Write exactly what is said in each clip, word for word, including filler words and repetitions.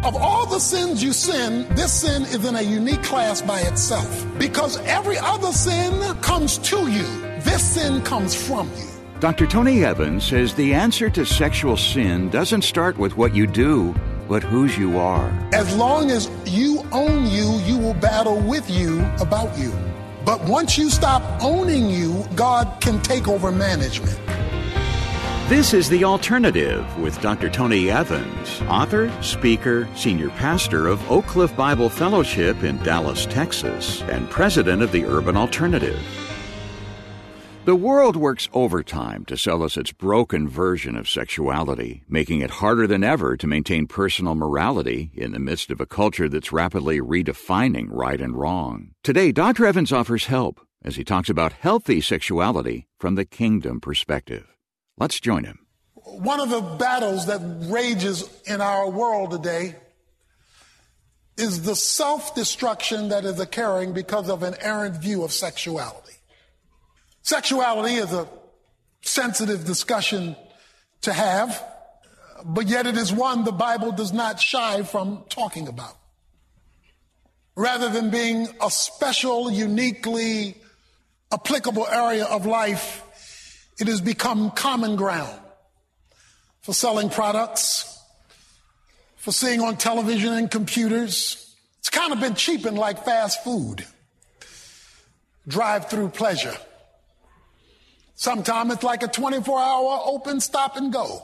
Of all the sins you sin, this sin is in a unique class by itself. Because every other sin comes to you. This sin comes from you. Doctor Tony Evans says the answer to sexual sin doesn't start with what you do, but whose you are. As long as you own you, you will battle with you about you. But once you stop owning you, God can take over management. This is The Alternative with Doctor Tony Evans, author, speaker, senior pastor of Oak Cliff Bible Fellowship in Dallas, Texas, and president of the Urban Alternative. The world works overtime to sell us its broken version of sexuality, making it harder than ever to maintain personal morality in the midst of a culture that's rapidly redefining right and wrong. Today, Doctor Evans offers help as he talks about healthy sexuality from the kingdom perspective. Let's join him. One of the battles that rages in our world today is the self-destruction that is occurring because of an errant view of sexuality. Sexuality is a sensitive discussion to have, but yet it is one the Bible does not shy from talking about. Rather than being a special, uniquely applicable area of life, it has become common ground for selling products, for seeing on television and computers. It's kind of been cheapened like fast food, drive-through pleasure. Sometimes it's like a twenty-four hour open stop and go.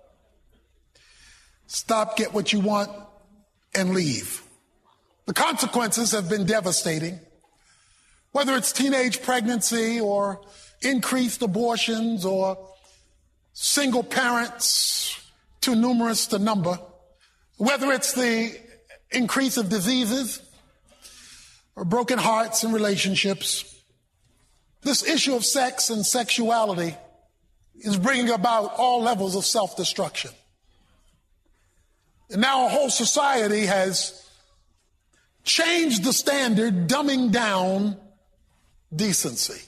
Stop, get what you want, and leave. The consequences have been devastating. Whether it's teenage pregnancy or increased abortions or single parents too numerous to number, whether it's the increase of diseases or broken hearts and relationships, this issue of sex and sexuality is bringing about all levels of self-destruction. And now a whole society has changed the standard, dumbing down decency.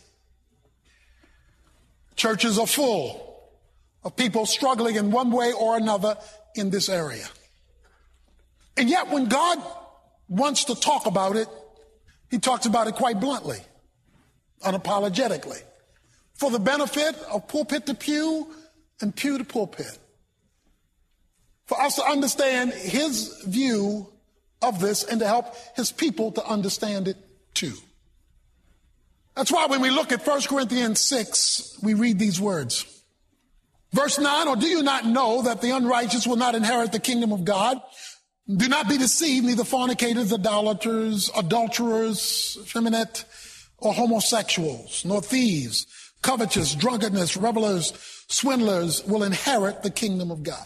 Churches are full of people struggling in one way or another in this area. And yet when God wants to talk about it, he talks about it quite bluntly, unapologetically, for the benefit of pulpit to pew and pew to pulpit. For us to understand his view of this and to help his people to understand it too. That's why when we look at First Corinthians six, we read these words. Verse nine, or do you not know that the unrighteous will not inherit the kingdom of God? Do not be deceived, neither fornicators, idolaters, adulterers, effeminate, or homosexuals, nor thieves, covetous, drunkenness, revelers, swindlers will inherit the kingdom of God.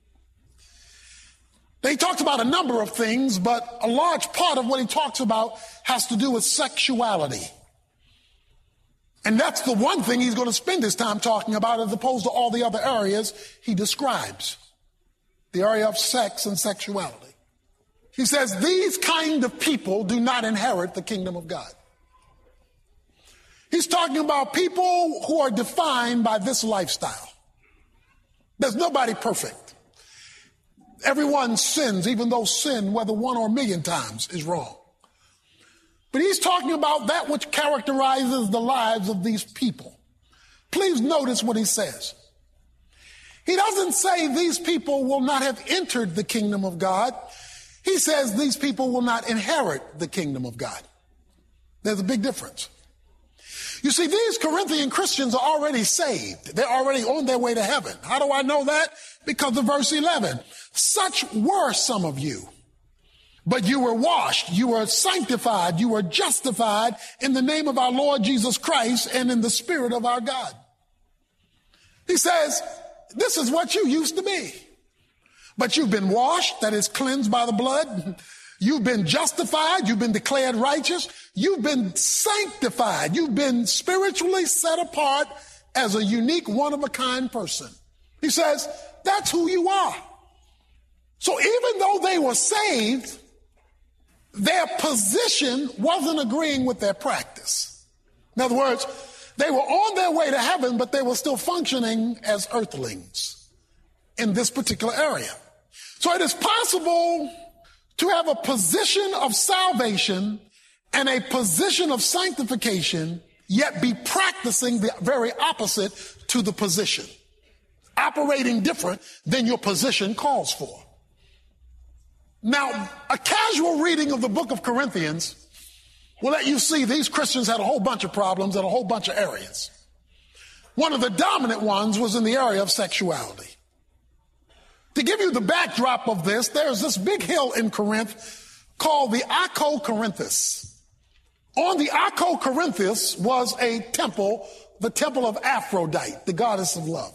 They talked about a number of things, but a large part of what he talks about has to do with sexuality. And that's the one thing he's going to spend his time talking about as opposed to all the other areas he describes. The area of sex and sexuality. He says these kind of people do not inherit the kingdom of God. He's talking about people who are defined by this lifestyle. There's nobody perfect. Everyone sins, even though sin, whether one or a million times, is wrong. But he's talking about that which characterizes the lives of these people. Please notice what he says. He doesn't say these people will not have entered the kingdom of God. He says these people will not inherit the kingdom of God. There's a big difference. You see, these Corinthian Christians are already saved. They're already on their way to heaven. How do I know that? Because of verse eleven. Such were some of you. But you were washed, you were sanctified, you were justified in the name of our Lord Jesus Christ and in the Spirit of our God. He says, this is what you used to be. But you've been washed, that is cleansed by the blood. You've been justified, you've been declared righteous, you've been sanctified, you've been spiritually set apart as a unique, one-of-a-kind person. He says, that's who you are. So even though they were saved, their position wasn't agreeing with their practice. In other words, they were on their way to heaven, but they were still functioning as earthlings in this particular area. So it is possible to have a position of salvation and a position of sanctification, yet be practicing the very opposite to the position, operating different than your position calls for. Now, a casual reading of the book of Corinthians will let you see these Christians had a whole bunch of problems in a whole bunch of areas. One of the dominant ones was in the area of sexuality. To give you the backdrop of this, there's this big hill in Corinth called the Acrocorinthus. On the Acrocorinthus was a temple, the temple of Aphrodite, the goddess of love.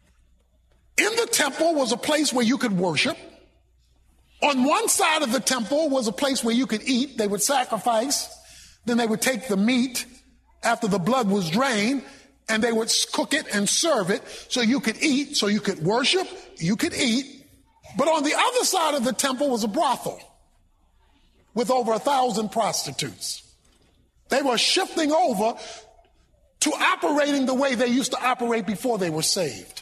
In the temple was a place where you could worship. On one side of the temple was a place where you could eat. They would sacrifice. Then they would take the meat after the blood was drained, and they would cook it and serve it so you could eat, so you could worship, you could eat. But on the other side of the temple was a brothel with over a thousand prostitutes. They were shifting over to operating the way they used to operate before they were saved.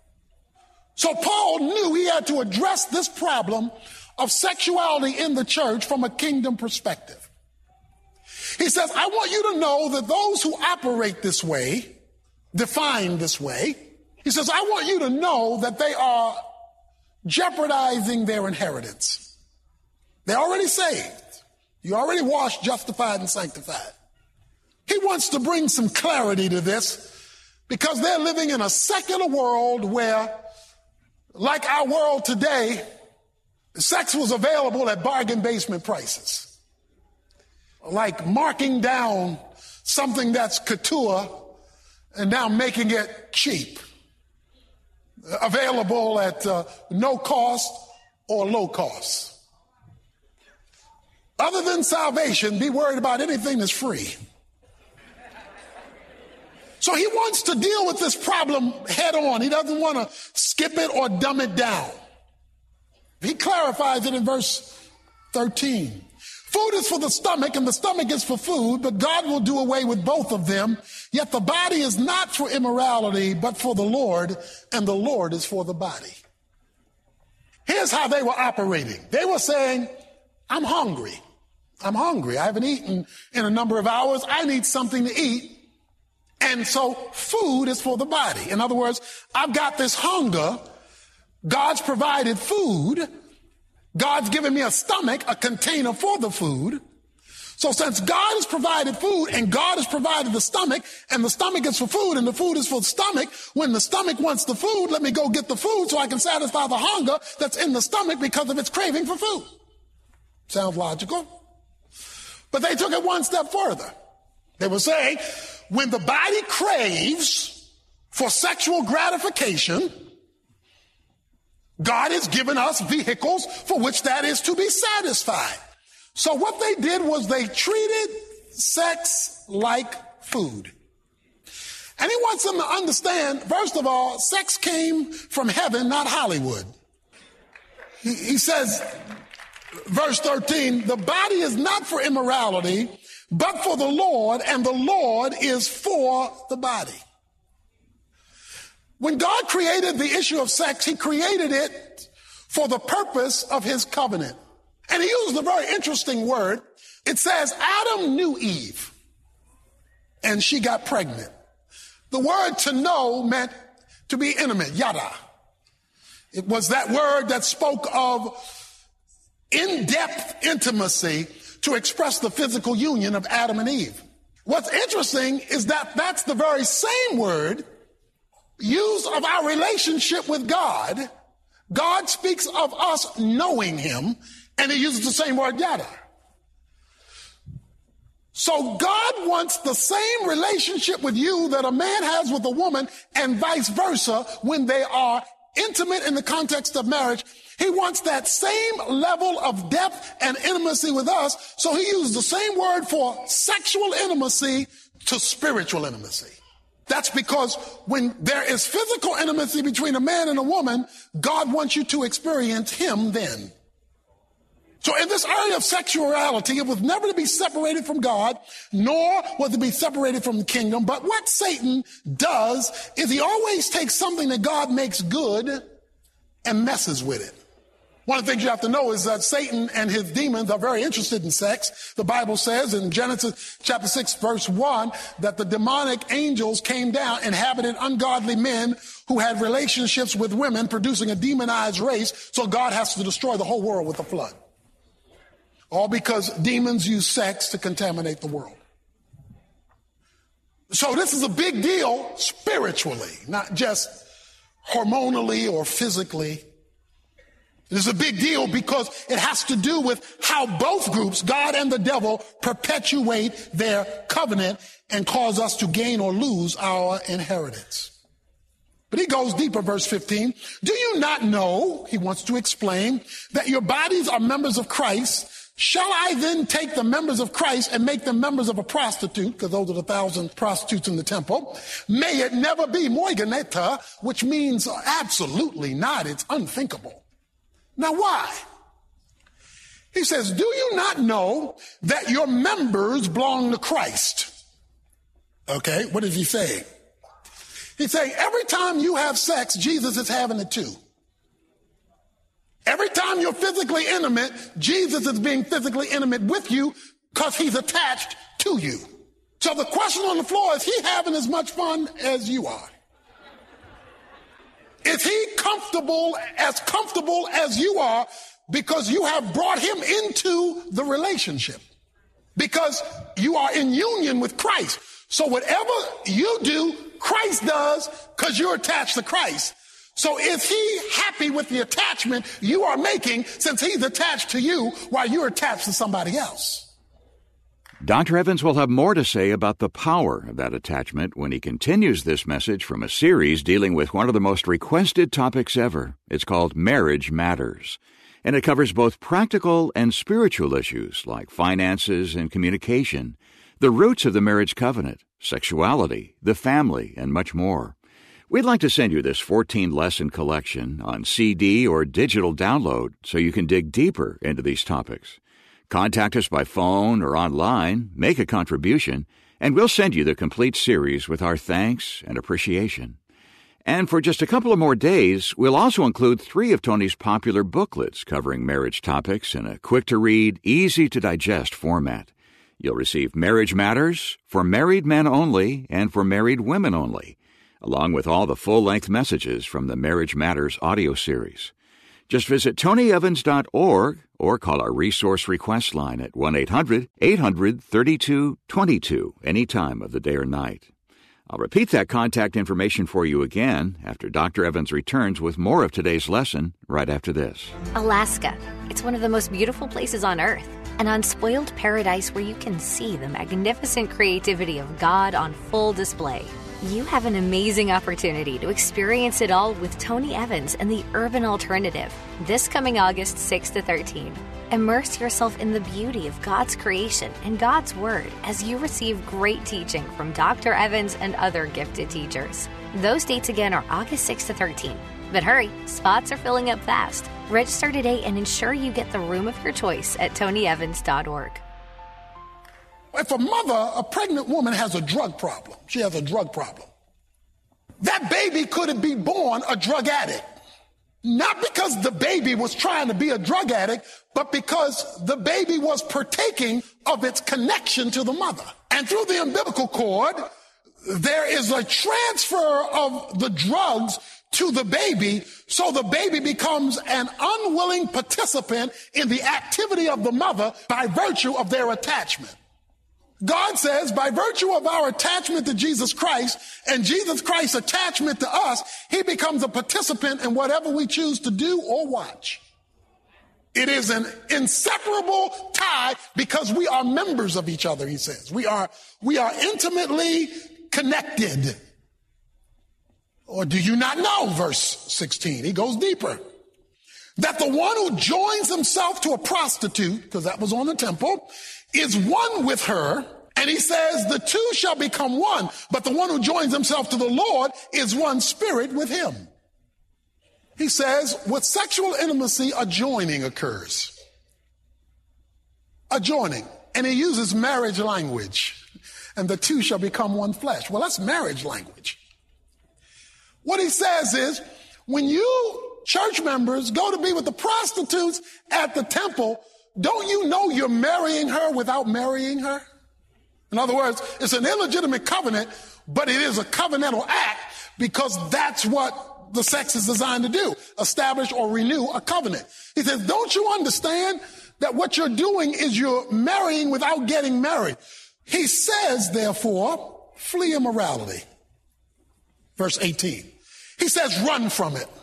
So Paul knew he had to address this problem of sexuality in the church from a kingdom perspective. He says, I want you to know that those who operate this way, defined this way, he says, I want you to know that they are jeopardizing their inheritance. They're already saved. You're already washed, justified, and sanctified. He wants to bring some clarity to this because they're living in a secular world where, like our world today, sex was available at bargain basement prices. Like marking down something that's couture and now making it cheap, available at uh, no cost or low cost. Other than salvation, be worried about anything that's free. So he wants to deal with this problem head on. He doesn't want to skip it or dumb it down. He clarifies it in verse thirteen. Food is for the stomach and the stomach is for food, but God will do away with both of them. Yet the body is not for immorality, but for the Lord, and the Lord is for the body. Here's how they were operating. They were saying, I'm hungry. I'm hungry. I haven't eaten in a number of hours. I need something to eat. And so food is for the body. In other words, I've got this hunger. God's provided food. God's given me a stomach, a container for the food. So since God has provided food and God has provided the stomach, and the stomach is for food and the food is for the stomach, when the stomach wants the food, let me go get the food so I can satisfy the hunger that's in the stomach because of its craving for food. Sounds logical. But they took it one step further. They were saying, when the body craves for sexual gratification, God has given us vehicles for which that is to be satisfied. So what they did was they treated sex like food. And he wants them to understand, first of all, sex came from heaven, not Hollywood. He, he says, verse thirteen, the body is not for immorality, but for the Lord, and the Lord is for the body. When God created the issue of sex, he created it for the purpose of his covenant. And he used a very interesting word. It says Adam knew Eve, and she got pregnant. The word to know meant to be intimate, yada. It was that word that spoke of in-depth intimacy to express the physical union of Adam and Eve. What's interesting is that that's the very same word used of our relationship with God. God speaks of us knowing him, and he uses the same word, yada. So God wants the same relationship with you that a man has with a woman, and vice versa when they are intimate in the context of marriage. He wants that same level of depth and intimacy with us. So he uses the same word for sexual intimacy to spiritual intimacy. That's because when there is physical intimacy between a man and a woman, God wants you to experience him then. So in this area of sexuality, it was never to be separated from God, nor was it to be separated from the kingdom. But what Satan does is he always takes something that God makes good and messes with it. One of the things you have to know is that Satan and his demons are very interested in sex. The Bible says in Genesis chapter six, verse one, that the demonic angels came down, inhabited ungodly men who had relationships with women, producing a demonized race. So God has to destroy the whole world with a flood. All because demons use sex to contaminate the world. So this is a big deal spiritually, not just hormonally or physically. It is a big deal because it has to do with how both groups, God and the devil, perpetuate their covenant and cause us to gain or lose our inheritance. But he goes deeper, verse fifteen. Do you not know, he wants to explain, that your bodies are members of Christ? Shall I then take the members of Christ and make them members of a prostitute? Because those are the thousand prostitutes in the temple. May it never be, moiganeta, which means absolutely not. It's unthinkable. Now, why? He says, do you not know that your members belong to Christ? Okay, what is he saying? He's saying every time you have sex, Jesus is having it too. Every time you're physically intimate, Jesus is being physically intimate with you because he's attached to you. So the question on the floor is, he having as much fun as you are? Is he comfortable, as comfortable as you are, because you have brought him into the relationship? Because you are in union with Christ. So whatever you do, Christ does because you're attached to Christ. So is he happy with the attachment you are making since he's attached to you while you're attached to somebody else? Doctor Evans will have more to say about the power of that attachment when he continues this message from a series dealing with one of the most requested topics ever. It's called Marriage Matters, and it covers both practical and spiritual issues like finances and communication, the roots of the marriage covenant, sexuality, the family, and much more. We'd like to send you this fourteen-lesson collection on C D or digital download so you can dig deeper into these topics. Contact us by phone or online, make a contribution, and we'll send you the complete series with our thanks and appreciation. And for just a couple of more days, we'll also include three of Tony's popular booklets covering marriage topics in a quick-to-read, easy-to-digest format. You'll receive Marriage Matters for married men only and for married women only, along with all the full-length messages from the Marriage Matters audio series. Just visit tony evans dot org or call our resource request line at one eight hundred eight hundred thirty-two twenty-two any time of the day or night. I'll repeat that contact information for you again after Doctor Evans returns with more of today's lesson right after this. Alaska. It's one of the most beautiful places on Earth, an unspoiled paradise where you can see the magnificent creativity of God on full display. You have an amazing opportunity to experience it all with Tony Evans and the Urban Alternative this coming August sixth to thirteenth. Immerse yourself in the beauty of God's creation and God's Word as you receive great teaching from Doctor Evans and other gifted teachers. Those dates again are August sixth to thirteenth. But hurry, spots are filling up fast. Register today and ensure you get the room of your choice at tony evans dot org. If a mother, a pregnant woman, has a drug problem, she has a drug problem, that baby could be born a drug addict. Not because the baby was trying to be a drug addict, but because the baby was partaking of its connection to the mother. And through the umbilical cord, there is a transfer of the drugs to the baby, so the baby becomes an unwilling participant in the activity of the mother by virtue of their attachment. God says, by virtue of our attachment to Jesus Christ and Jesus Christ's attachment to us, he becomes a participant in whatever we choose to do or watch. It is an inseparable tie because we are members of each other, he says. We are, we are intimately connected. Or do you not know, verse sixteen, he goes deeper, that the one who joins himself to a prostitute, because that was on the temple, is one with her, and he says the two shall become one, but the one who joins himself to the Lord is one spirit with him. He says with sexual intimacy, a joining occurs. A joining. And he uses marriage language, and the two shall become one flesh. Well, that's marriage language. What he says is, when you church members go to be with the prostitutes at the temple, don't you know you're marrying her without marrying her? In other words, it's an illegitimate covenant, but it is a covenantal act because that's what the sex is designed to do, establish or renew a covenant. He says, don't you understand that what you're doing is you're marrying without getting married? He says, therefore, flee immorality. Verse eighteen. He says, run from it.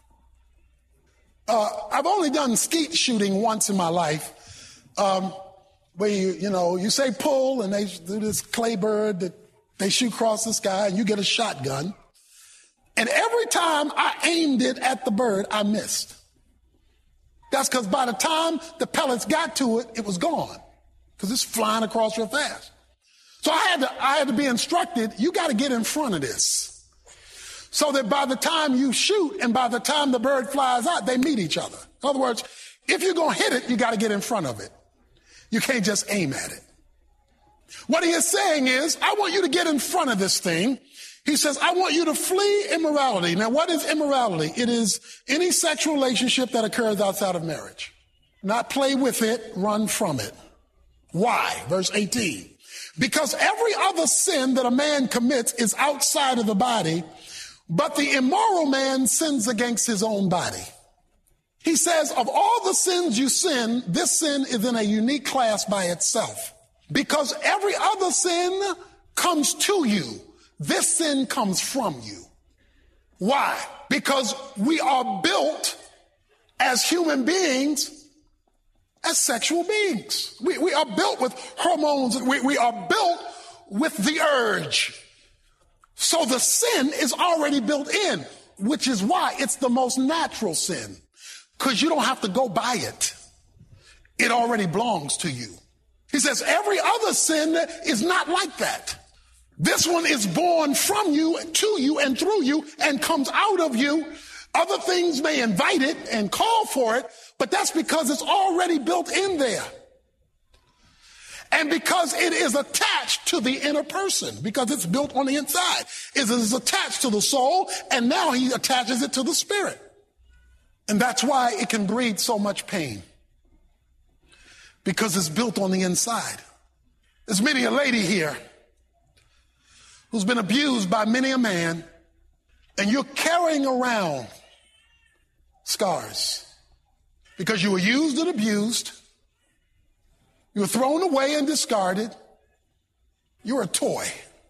Uh, I've only done skeet shooting once in my life, um, where you, you know, you say pull and they do this clay bird that they shoot across the sky and you get a shotgun. And every time I aimed it at the bird, I missed. That's because by the time the pellets got to it, it was gone because it's flying across real fast. So I had to, I had to be instructed, you got to get in front of this so that by the time you shoot and by the time the bird flies out, they meet each other. In other words, if you're going to hit it, you got to get in front of it. You can't just aim at it. What he is saying is, I want you to get in front of this thing. He says, I want you to flee immorality. Now, what is immorality? It is any sexual relationship that occurs outside of marriage. Not play with it, run from it. Why? Verse eighteen. Because every other sin that a man commits is outside of the body, but the immoral man sins against his own body. He says, of all the sins you sin, this sin is in a unique class by itself. Because every other sin comes to you. This sin comes from you. Why? Because we are built as human beings as sexual beings. We, we are built with hormones. We, we are built with the urge. So the sin is already built in, which is why it's the most natural sin, because you don't have to go buy it. It already belongs to you. He says every other sin is not like that. This one is born from you, to you, and through you, and comes out of you. Other things may invite it and call for it, but that's because it's already built in there. And because it is attached to the inner person, because it's built on the inside. It is attached to the soul, and now he attaches it to the spirit. And that's why it can breed so much pain, because it's built on the inside. There's many a lady here who's been abused by many a man, and you're carrying around scars because you were used and abused. You were thrown away and discarded. You're a toy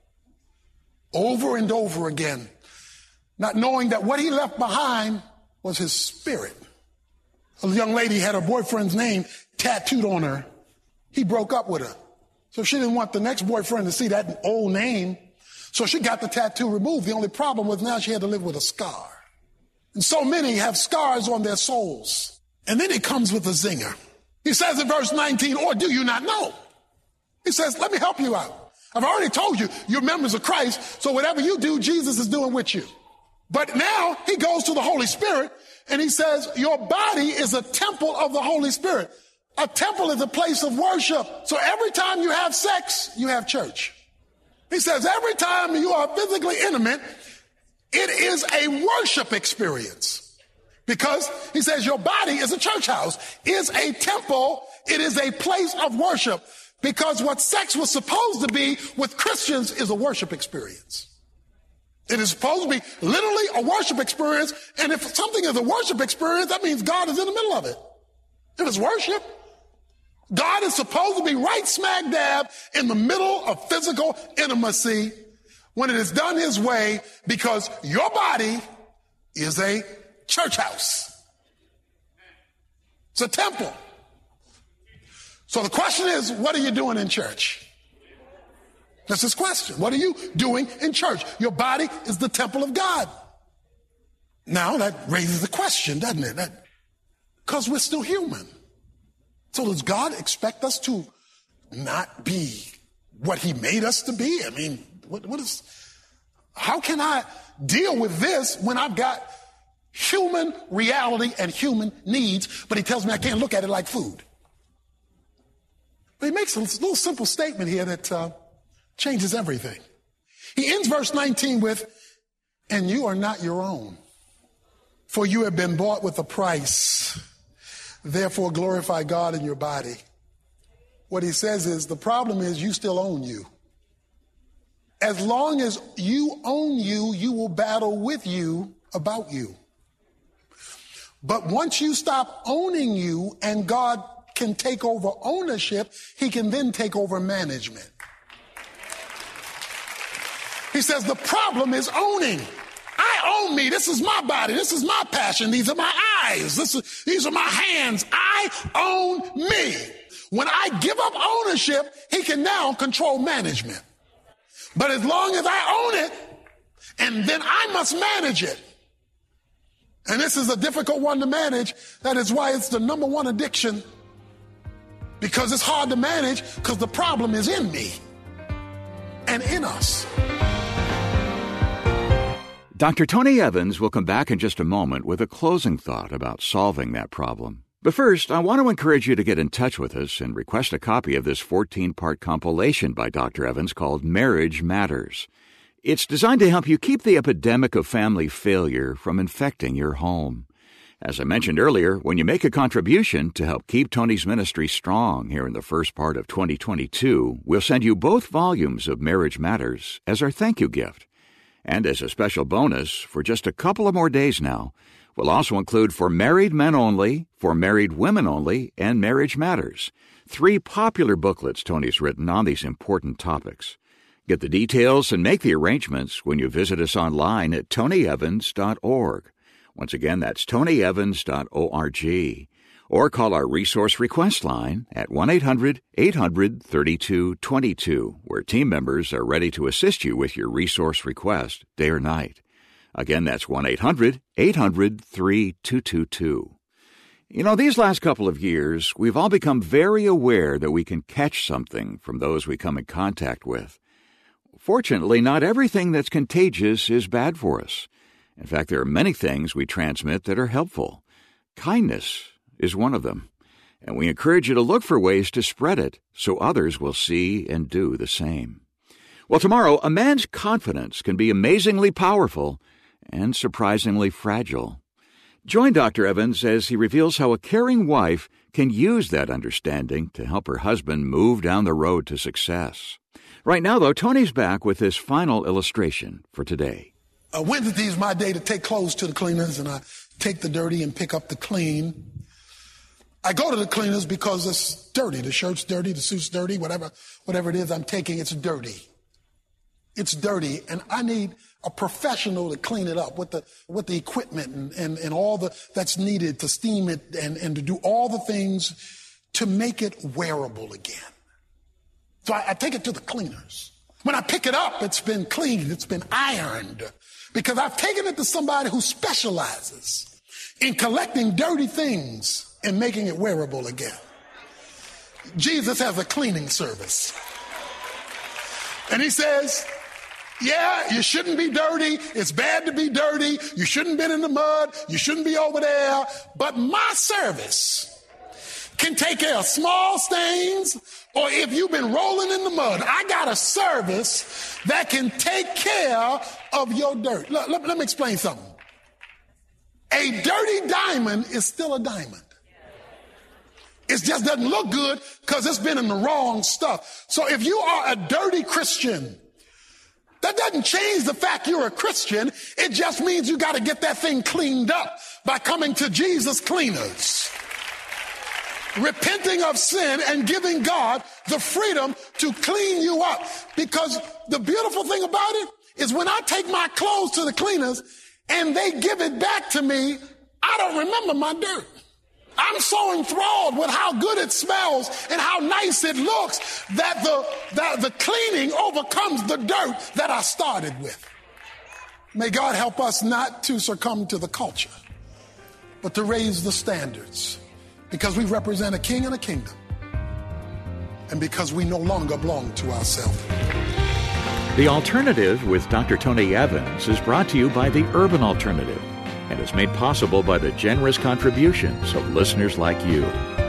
over and over again, not knowing that what he left behind was his spirit. A young lady had her boyfriend's name tattooed on her. He broke up with her. So she didn't want the next boyfriend to see that old name. So she got the tattoo removed. The only problem was now she had to live with a scar. And so many have scars on their souls. And then he comes with a zinger. He says in verse nineteen, or do you not know? He says, let me help you out. I've already told you, you're members of Christ, so whatever you do, Jesus is doing with you. But now he goes to the Holy Spirit and he says, your body is a temple of the Holy Spirit. A temple is a place of worship. So every time you have sex, you have church. He says every time you are physically intimate, it is a worship experience. Because he says your body is a church house, is a temple, it is a place of worship. Because what sex was supposed to be with Christians is a worship experience. It is supposed to be literally a worship experience. And if something is a worship experience, that means God is in the middle of it. If it's worship, God is supposed to be right smack dab in the middle of physical intimacy when it is done his way, because your body is a church house. It's a temple. So the question is, what are you doing in church? That's his question. What are you doing in church? Your body is the temple of God. Now that raises the question, doesn't it? That, because we're still human. So does God expect us to not be what he made us to be? I mean, what, what is, how can I deal with this when I've got human reality and human needs, but he tells me I can't look at it like food? But he makes a little simple statement here that uh, changes everything. He ends verse nineteen with, and you are not your own. For you have been bought with a price. Therefore, glorify God in your body. What he says is the problem is you still own you. As long as you own you, you will battle with you about you. But once you stop owning you and God can take over ownership, he can then take over management. He says the problem is owning. I own me. This is my body. This is my passion. These are my eyes. This is, these are my hands. I own me. When I give up ownership, he can now control management. But as long as I own it, and then I must manage it. And this is a difficult one to manage. That is why it's the number one addiction. Because it's hard to manage because the problem is in me and in us. Doctor Tony Evans will come back in just a moment with a closing thought about solving that problem. But first, I want to encourage you to get in touch with us and request a copy of this fourteen-part compilation by Doctor Evans called Marriage Matters. It's designed to help you keep the epidemic of family failure from infecting your home. As I mentioned earlier, when you make a contribution to help keep Tony's ministry strong here in the first part of twenty twenty-two, we'll send you both volumes of Marriage Matters as our thank you gift. And as a special bonus, for just a couple of more days now, we'll also include For Married Men Only, For Married Women Only, and Marriage Matters, three popular booklets Tony's written on these important topics. Get the details and make the arrangements when you visit us online at tony evans dot org. Once again, that's tony evans dot org. Or call our resource request line at one eight hundred eight hundred thirty-two twenty-two, where team members are ready to assist you with your resource request day or night. Again, that's one eight hundred eight hundred thirty-two twenty-two. You know, these last couple of years, we've all become very aware that we can catch something from those we come in contact with. Fortunately, not everything that's contagious is bad for us. In fact, there are many things we transmit that are helpful. Kindness is one of them, and we encourage you to look for ways to spread it so others will see and do the same. Well, tomorrow, a man's confidence can be amazingly powerful and surprisingly fragile. Join Doctor Evans as he reveals how a caring wife can use that understanding to help her husband move down the road to success. Right now, though, Tony's back with his final illustration for today. Uh, Wednesday is my day to take clothes to the cleaners, and I take the dirty and pick up the clean. I go to the cleaners because it's dirty. The shirt's dirty, the suit's dirty, whatever, whatever it is I'm taking, it's dirty. It's dirty, and I need a professional to clean it up with the with the equipment and, and, and all the that's needed to steam it and, and to do all the things to make it wearable again. So I, I take it to the cleaners. When I pick it up, it's been cleaned, it's been ironed, because I've taken it to somebody who specializes in collecting dirty things and making it wearable again. Jesus has a cleaning service. And he says, yeah, you shouldn't be dirty. It's bad to be dirty. You shouldn't be in the mud. You shouldn't be over there. But my service can take care of small stains, or if you've been rolling in the mud, I got a service that can take care of your dirt. Let, let, let me explain something. A dirty diamond is still a diamond. It just doesn't look good because it's been in the wrong stuff. So if you are a dirty Christian, that doesn't change the fact you're a Christian. It just means you got to get that thing cleaned up by coming to Jesus Cleaners, repenting of sin and giving God the freedom to clean you up. Because the beautiful thing about it is when I take my clothes to the cleaners and they give it back to me, I don't remember my dirt. I'm so enthralled with how good it smells and how nice it looks that the, that the cleaning overcomes the dirt that I started with. May God help us not to succumb to the culture, but to raise the standards, because we represent a king and a kingdom, and because we no longer belong to ourselves. The Alternative with Doctor Tony Evans is brought to you by the Urban Alternative, and is made possible by the generous contributions of listeners like you.